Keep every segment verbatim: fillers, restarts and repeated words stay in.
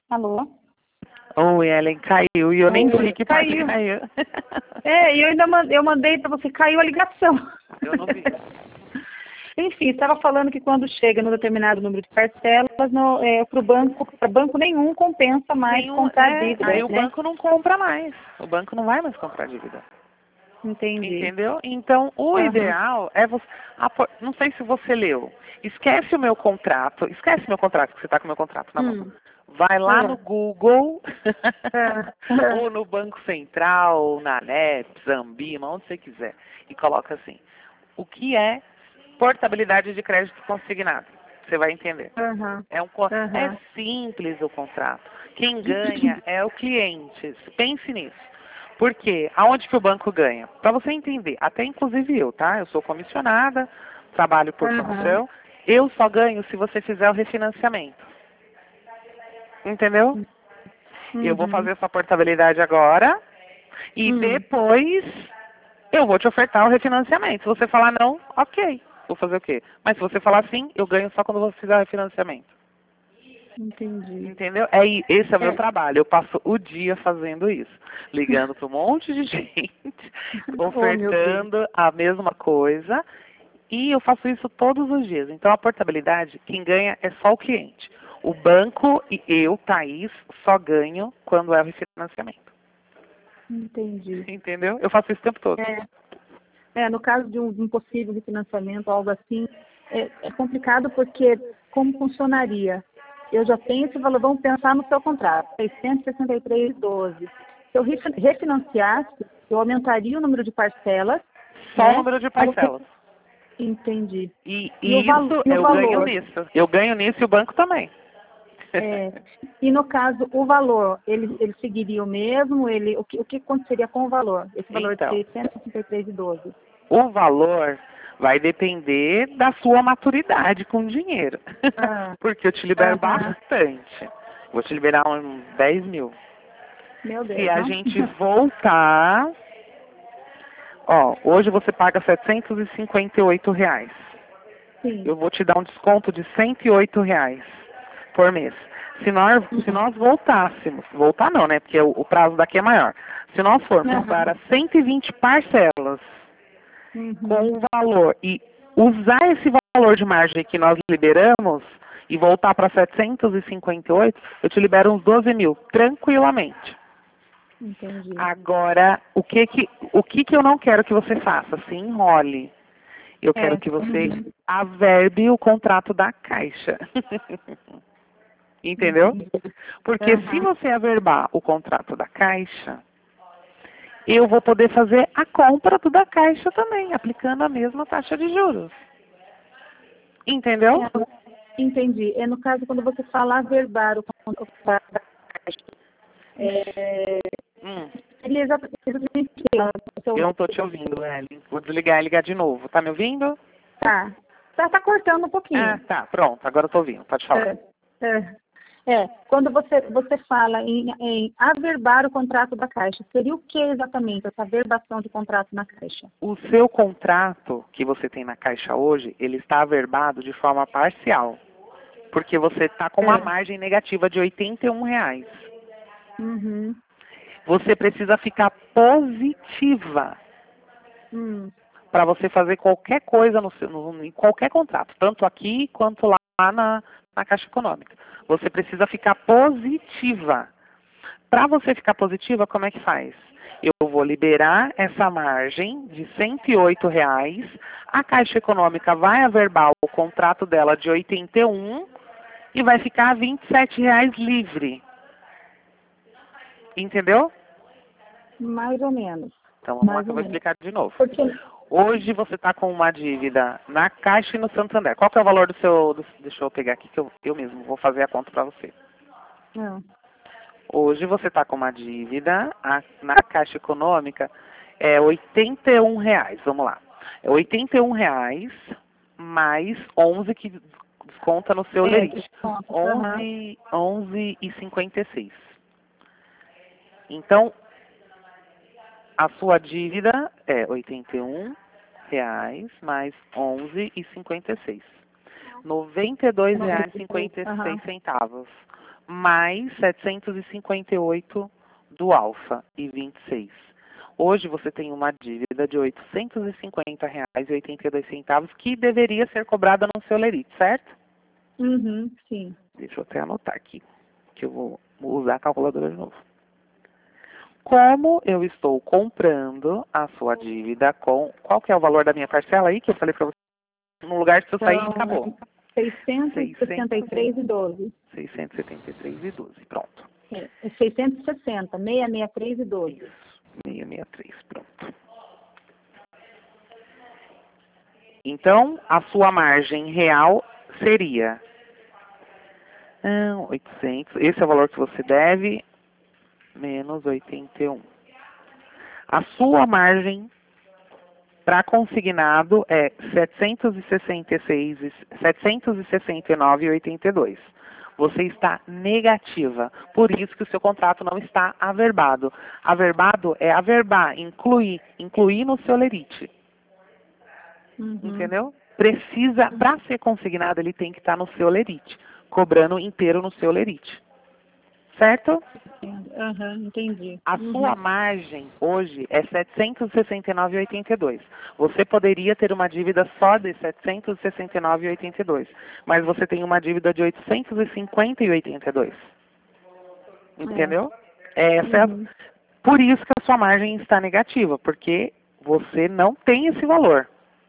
Alô? Oi, Ellen, caiu e eu nem Oi, vi que parte caiu. caiu. É, e eu ainda mandei, eu mandei para você, caiu a ligação. Eu não vi. Enfim, estava falando que quando chega no determinado número de parcelas, é, para o banco, para banco nenhum compensa mais Nenhum, comprar é, dívida, aí o né? banco não compra mais. O banco não vai mais comprar dívida. Entendi. Entendeu? Então, o Aham. ideal é você. apo- Não sei se você leu. Esquece o meu contrato. Esquece meu contrato, que você está com o meu contrato na mão. Hum. Vai lá É. no Google, É. ou no Banco Central, na ANEP, Ambima, onde você quiser. E coloca assim: o que é portabilidade de crédito consignado? Você vai entender. Aham. É, um, co- é Aham. simples o contrato. Quem ganha é o cliente. Pense nisso. Por quê? Aonde que o banco ganha? Para você entender, até inclusive eu, tá? Eu sou comissionada, trabalho por Aham. comissão. Eu só ganho se você fizer o refinanciamento. Entendeu? Eu vou Uhum. fazer essa portabilidade agora e Hum. depois eu vou te ofertar o refinanciamento. Se você falar não, ok. Vou fazer o quê? Mas se você falar sim, eu ganho só quando você fizer o refinanciamento. Entendi. Entendeu? É, i- esse é o meu É. trabalho. Eu passo o dia fazendo isso. Ligando para um monte de gente, Oh, meu Deus. ofertando a mesma coisa. E eu faço isso todos os dias. Então a portabilidade, quem ganha é só o cliente. O banco e eu, Thaís, só ganho quando é o refinanciamento. Entendi. Entendeu? Eu faço isso o tempo todo. É. É, no caso de um, de um possível refinanciamento, algo assim, é, é complicado porque como funcionaria? Eu já tenho esse valor, vamos pensar no seu contrato, seiscentos e sessenta e três vírgula doze. Se eu refi- refinanciasse, eu aumentaria o número de parcelas, Só o né? número de Aí você parcelas. entendi. E, E o, e val, isso e o eu ganho valor? nisso. Eu ganho nisso e o banco também. É, e no caso, o valor, ele, ele seguiria o mesmo? Ele, o, que, o que aconteceria com o valor? Esse valor de Então, seiscentos e sessenta e três vírgula doze. o valor vai depender da sua maturidade com o dinheiro. Ah, Porque eu te libero aham. bastante. Vou te liberar uns dez mil. Meu Se Deus, a não? gente voltar. Ó, hoje você paga setecentos e cinquenta e oito reais. Sim. Eu vou te dar um desconto de cento e oito reais por mês. Se nós, se Uhum. nós voltássemos, voltar não, né? Porque o, o prazo daqui é maior. Se nós formos Aham. para cento e vinte parcelas com Uhum. o valor e usar esse valor de margem que nós liberamos e voltar para setecentos e cinquenta e oito, eu te libero uns doze mil, tranquilamente. Entendi. Agora, o que que, o que que eu não quero que você faça? Se enrole. Eu quero É. que você Uhum. averbe o contrato da Caixa. Entendeu? Entendi. Porque se Aham. você averbar o contrato da Caixa, eu vou poder fazer a compra do da Caixa também, aplicando a mesma taxa de juros. Entendeu? É, entendi. É no caso quando você fala averbar o contrato da Caixa. É, Hum, seria exatamente exatamente o eu seu. não estou te ouvindo, Ellen. Vou desligar e ligar de novo. Tá me ouvindo? Tá. Tá, tá cortando um Ah, pouquinho. tá. Pronto. Agora eu tô ouvindo. Pode falar. É. É. É, quando você, você fala em, em averbar o contrato da Caixa, seria o que exatamente essa averbação de contrato na Caixa? O seu contrato que você tem na Caixa hoje, ele está averbado de forma parcial. Porque você está com uma É. margem negativa de oitenta e um reais. Uhum. Você precisa ficar positiva Hum. para você fazer qualquer coisa no seu, no, em qualquer contrato, tanto aqui quanto lá na, na Caixa Econômica. Você precisa ficar positiva. Para você ficar positiva, como é que faz? Eu vou liberar essa margem de cento e oito reais, a Caixa Econômica vai averbar o contrato dela de oitenta e um e vai ficar vinte e sete reais livre. Entendeu? Mais ou menos. Então vamos lá Mais que eu ou vou menos. explicar de novo. Porque. Hoje você está com uma dívida na Caixa e no Santander. Qual que é o valor do seu... Do, deixa eu pegar aqui que eu, eu mesmo vou fazer a conta para você. Não. Hoje você está com uma dívida a, na Caixa Econômica, é oitenta e um reais. Vamos lá. É oitenta e um reais mais onze que desconta no seu É, lerite. desconto. Aham. onze, onze e cinquenta e seis. Então, a sua dívida é oitenta e um reais mais onze e cinquenta e seis. noventa e dois reais e noventa e seis. cinquenta e seis Aham. centavos. mais setecentos e cinquenta e oito do Alfa e vinte e seis. Hoje você tem uma dívida de oitocentos e cinquenta reais e oitenta e dois centavos que deveria ser cobrada no seu lerite, certo? Uhum, sim. Deixa eu até anotar aqui, que eu vou usar a calculadora de novo. Como eu estou comprando a sua dívida com... Qual que é o valor da minha parcela aí que eu falei para você? No lugar que eu sair, Então, acabou. seiscentos e setenta e três e doze. seiscentos e setenta e três e doze, pronto. É, é seiscentos e sessenta, seiscentos e sessenta e três e doze. Isso, seiscentos e sessenta e três, pronto. Então, a sua margem real seria hum, oitocentos, esse é o valor que você deve, menos oitenta e um. A sua margem para consignado é setecentos e sessenta e seis, setecentos e sessenta e nove e oitenta e dois. Você está negativa, por isso que o seu contrato não está averbado. Averbado é averbar, incluir, incluir no seu lerite. Uhum. Entendeu? Precisa, para ser consignado, ele tem que estar no seu lerite, cobrando inteiro no seu lerite. Certo? Uhum, entendi. A Uhum. sua margem hoje é setecentos e sessenta e nove e oitenta e dois. Você poderia ter uma dívida só de setecentos e sessenta e nove e oitenta e dois, mas você tem uma dívida de oitocentos e cinquenta e oitenta e dois. Entendeu? É. Essa é Uhum. a... Por isso que a sua margem está negativa, porque você não tem esse valor.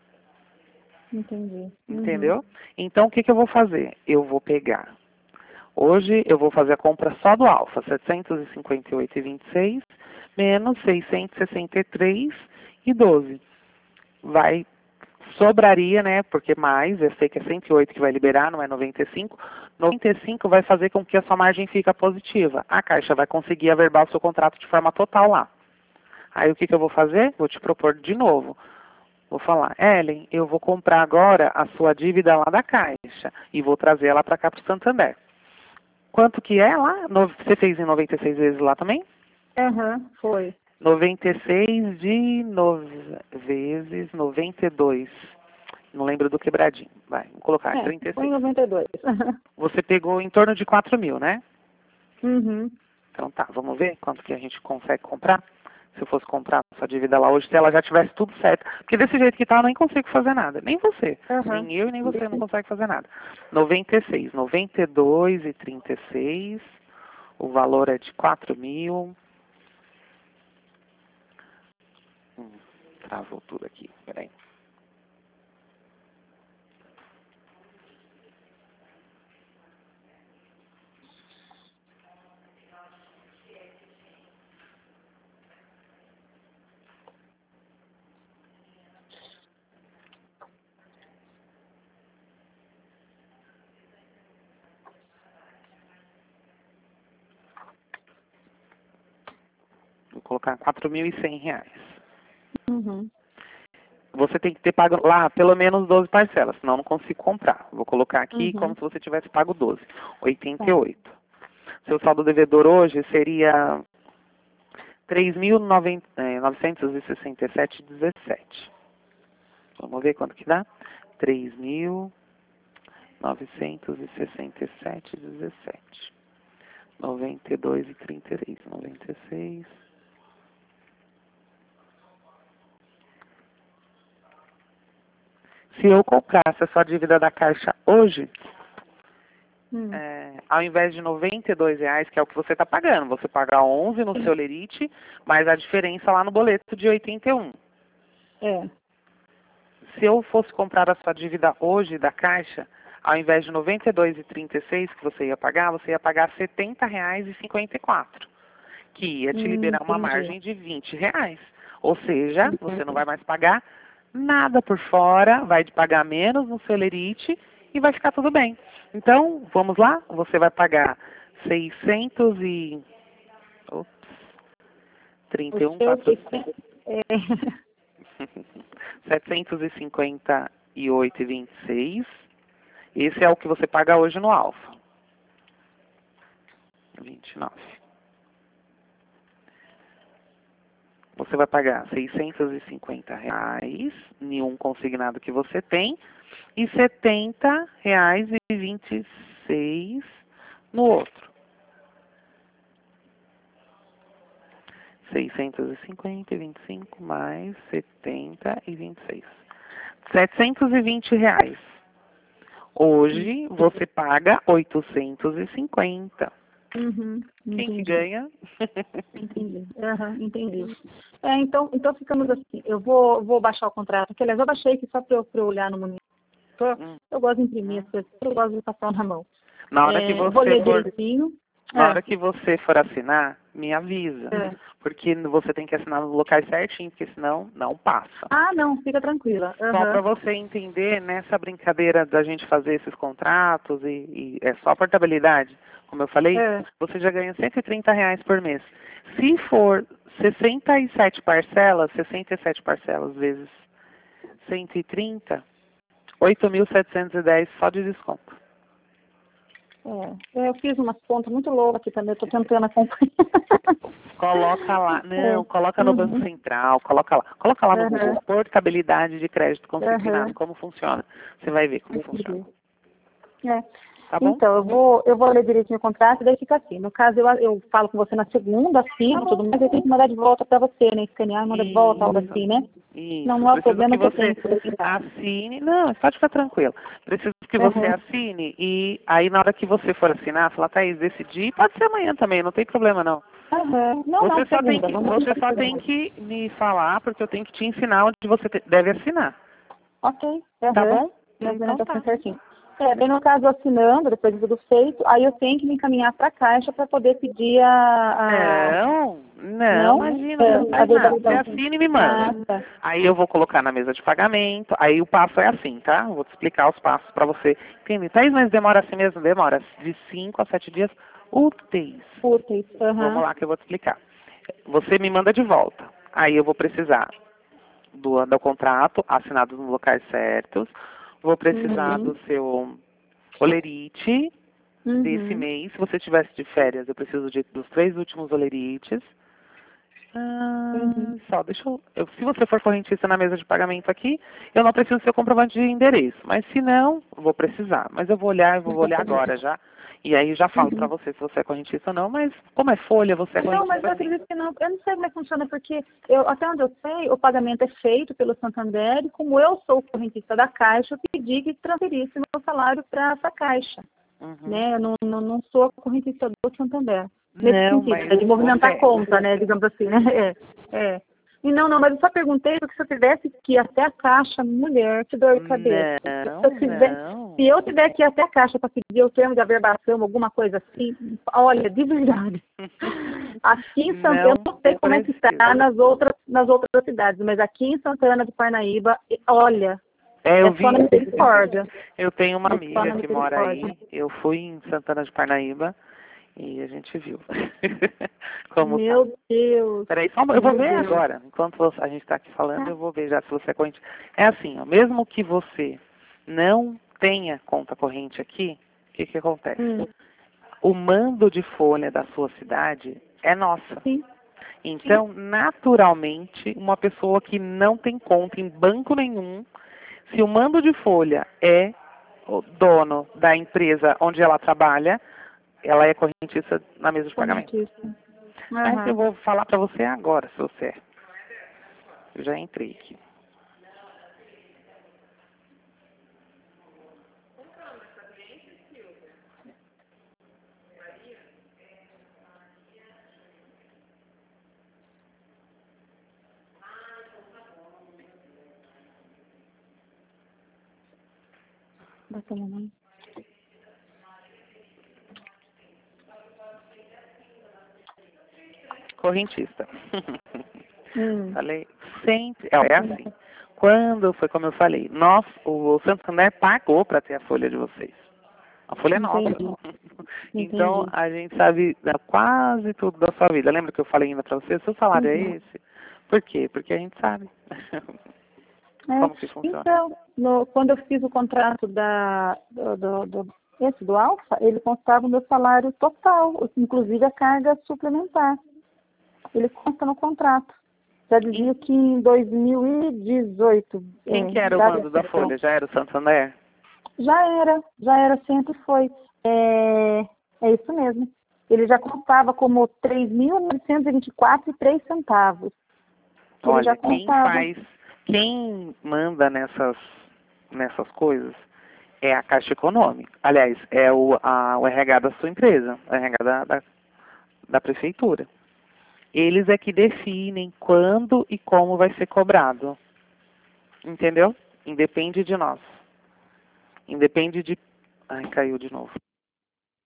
Entendi. Uhum. Entendeu? Então, o que, que eu vou fazer? Eu vou pegar... Hoje eu vou fazer a compra só do Alfa, setecentos e cinquenta e oito e vinte e seis, menos seiscentos e sessenta e três e doze. Vai, sobraria, né, porque mais, eu sei que é cento e oito que vai liberar, não é noventa e cinco. noventa e cinco vai fazer com que a sua margem fique positiva. A Caixa vai conseguir averbar o seu contrato de forma total lá. Aí o que, que eu vou fazer? Vou te propor de novo. Vou falar, Ellen, eu vou comprar agora a sua dívida lá da Caixa e vou trazer ela para cá para o Santander. Quanto que é lá? No- Você fez em noventa e seis vezes lá também? Uhum, foi. noventa e seis de nove vezes noventa e dois. Não lembro do quebradinho. Vai, vamos colocar É, trinta e foi em seis. noventa e dois. Você pegou em torno de quatro mil, né? Uhum. Então tá, vamos ver quanto que a gente consegue comprar? Se eu fosse comprar a sua dívida lá hoje, se ela já tivesse tudo certo. Porque desse jeito que tá, eu nem consigo fazer nada. Nem você. Uhum. Nem eu e nem você não consegue fazer nada. noventa e seis, noventa e dois e trinta e seis. O valor é de quatro mil. Hum, travou tudo aqui. Peraí. Vou colocar quatro mil e cem reais. Uhum. Você tem que ter pago lá pelo menos doze parcelas, senão eu não consigo comprar. Vou colocar aqui Uhum. como se você tivesse pago doze. oitenta e Tá. oito. Seu saldo devedor hoje seria três mil novecentos e sessenta e sete e dezessete. Vamos ver quanto que dá? três mil novecentos e sessenta e sete e dezessete. noventa e dois e trinta e três. noventa e seis. Se eu comprasse a sua dívida da Caixa hoje, Hum. é, ao invés de noventa e dois reais, que é o que você está pagando, você paga onze no seu lerite, mas a diferença lá no boleto de oitenta e um. É. Se eu fosse comprar a sua dívida hoje da Caixa, ao invés de noventa e dois e trinta e seis que você ia pagar, você ia pagar setenta reais e cinquenta e quatro, que ia te Hum, liberar uma entendi. margem de vinte reais. Ou seja, você não vai mais pagar nada por fora, vai pagar menos no seu lerite e vai ficar tudo bem. Então, vamos lá? Você vai pagar seiscentos e... Ops, trinta e um, O seu quatrocentos... é... setecentos e cinquenta e oito e vinte e seis. Esse é o que você paga hoje no Alfa. vinte e nove. Você vai pagar seiscentos e cinquenta reais em um consignado que você tem e setenta reais e vinte e seis no outro. seiscentos e cinquenta e vinte e cinco mais setenta e vinte e seis. setecentos e vinte reais. Hoje você paga oitocentos e cinquenta. Uhum, Quem que ganha? Entendi. Uhum, entendi. É, então, então ficamos assim. Eu vou, vou baixar o contrato. Que, aliás, eu baixei aqui só para eu, pra eu olhar no monitor. Hum. Eu gosto de imprimir as coisas, eu gosto de passar na mão. Na hora É, que você vou ler for, direitinho. na É. hora que você for assinar, me avisa. É. Porque você tem que assinar nos locais certinho, porque senão não passa. Ah, não, fica tranquila. Uhum. Só para você entender, nessa brincadeira da gente fazer esses contratos, e, e é só portabilidade, como eu falei, É. você já ganha cento e trinta reais por mês. Se for sessenta e sete parcelas, sessenta e sete parcelas vezes cento e trinta, oito mil setecentos e dez só de desconto. É. Eu fiz umas contas muito loucas aqui também, eu estou tentando acompanhar. Coloca lá, não, É. coloca no Uhum. Banco Central, coloca lá, coloca lá no Uhum. Google, portabilidade de crédito consignado, Uhum. como funciona. Você vai ver como funciona. É. Tá bom? Então, eu vou, eu vou ler direitinho o contrato e daí fica assim. No caso, eu, eu falo com você na segunda, assino, Tá tudo mais, eu tenho que mandar de volta para você, né? Escanear e mandar de volta, algo Isso. assim, né? Isso. Não, não é o Preciso problema que que eu você tenho que apresentar. assine. Não, pode ficar tranquilo. Preciso que você Uhum. assine e aí na hora que você for assinar, falar, Thaís, decidi, pode ser amanhã também, não tem problema não. Uhum. Não, Você não, só tem segunda. que, Vamos você para só tem segunda. que me falar, porque eu tenho que te ensinar onde você te- deve assinar. Ok. Uhum. Tá bom? Minha Então tá tá. certinho. É, bem no caso, assinando, depois de tudo feito, aí eu tenho que me encaminhar para a Caixa para poder pedir a... a... Não, não, Não? imagina, É, você não a faz nada. Você validação. assina e me Ah, manda. tá. Aí eu vou colocar na mesa de pagamento, aí o passo é assim, tá? Eu vou te explicar os passos para você entender. Thaís, mas demora assim mesmo? Demora de cinco a sete dias úteis. Úteis. Uhum. Vamos lá que eu vou te explicar. Você me manda de volta. Aí eu vou precisar do, do contrato assinado nos locais certos. Vou precisar Uhum. do seu olerite desse Uhum. mês. Se você tivesse de férias, eu preciso de, dos três últimos olerites. Ah, Uhum. só, deixa eu, eu... Se você for correntista na mesa de pagamento aqui, eu não preciso do seu comprovante de endereço. Mas se não, vou precisar. Mas eu vou olhar, eu vou olhar agora já. E aí já falo pra Uhum. você se você é correntista ou não. Mas como é folha, você é Não, mas correntista eu sim. acredito que não. Eu não sei como é que funciona, porque eu, até onde eu sei, o pagamento é feito pelo Santander e como eu sou correntista da Caixa, eu pedi que transferisse meu salário para essa Caixa. Uhum. Né? Eu não, não, não sou correntista do Santander. Nesse Não, sentido, mas né? De movimentar você... a conta, né? Digamos assim, né? É, é. E não, não, mas eu só perguntei porque se eu tivesse que ir até a Caixa, mulher, que dor de cabeça. Não, Se eu tiver, não. se eu tiver que ir até a Caixa para pedir o termo de averbação, alguma coisa assim, olha, de verdade. Aqui em Santana, eu não sei como é que está precisa. nas outras, nas outras cidades, mas aqui em Santana de Parnaíba, olha, É, eu é só vi. na misericórdia. Eu tenho uma É só amiga na que mora misericórdia. aí. Eu fui em Santana de Parnaíba e a gente viu como tá. Meu Deus. Peraí, só, eu vou Meu ver Deus. agora. Enquanto você- a gente está aqui falando, eu vou ver já se você é corrente. É assim, ó, mesmo que você não tenha conta corrente aqui, o que que acontece? Hum, O mando de folha da sua cidade é nossa. sim. Então, naturalmente, uma pessoa que não tem conta em banco nenhum, se o mando de folha é o dono da empresa onde ela trabalha, ela é correntista na mesa de pagamento. Correntista. Mas eu Aham. vou falar para você agora se você é. Eu já entrei aqui. Bacana, né? Correntista. Hum. Falei, sempre. É, é assim. Quando foi como eu falei, nós, o Santander pagou para ter a folha de vocês. A folha é nossa. Entendi. Então, Entendi. a gente sabe da- quase tudo da sua vida. Lembra que eu falei ainda para você? Seu salário é Uhum. esse? Por quê? Porque a gente sabe É, como que funciona. então, no, quando eu fiz o contrato da, do, do, do, esse do Alfa, ele constava o meu salário total, inclusive a carga suplementar. Ele consta no contrato. Já dizia que em dois mil e dezoito... Quem é, que era o dada mando da essa- folha? Já era o Santander? Já era, já era, sempre foi. É, é isso mesmo. ele já contava como três mil novecentos e vinte e quatro e três centavos. Ele Olha, já quem contava... faz, quem manda nessas, nessas coisas é a Caixa Econômica. Aliás, é o, a, o R H da sua empresa, o R H da, da, da prefeitura. Eles é que definem quando e como vai ser cobrado. Entendeu? Independe de nós. Independe de... Ai, caiu de novo.